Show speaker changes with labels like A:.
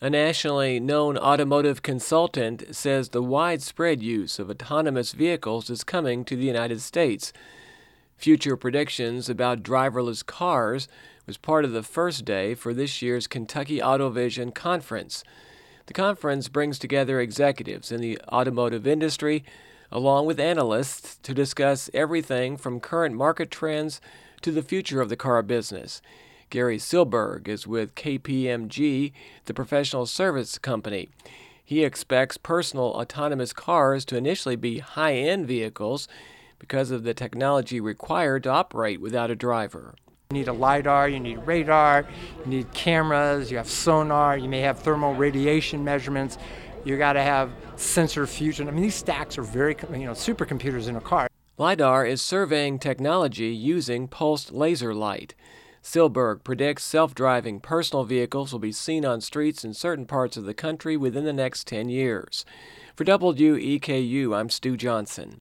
A: A nationally known automotive consultant says the widespread use of autonomous vehicles is coming to the United States. Future predictions about driverless cars was part of the first day for this year's Kentucky AutoVision Conference. The conference brings together executives in the automotive industry along with analysts to discuss everything from current market trends to the future of the car business. Gary Silberg is with KPMG, the professional service company. He expects personal autonomous cars to initially be high-end vehicles because of the technology required to operate without a driver.
B: You need a LiDAR, you need radar, you need cameras, you have sonar, you may have thermal radiation measurements, you got to have sensor fusion. I mean, these stacks are very, supercomputers in a car.
A: LiDAR is surveying technology using pulsed laser light. Silberg predicts self-driving personal vehicles will be seen on streets in certain parts of the country within the next 10 years. For WEKU, I'm Stu Johnson.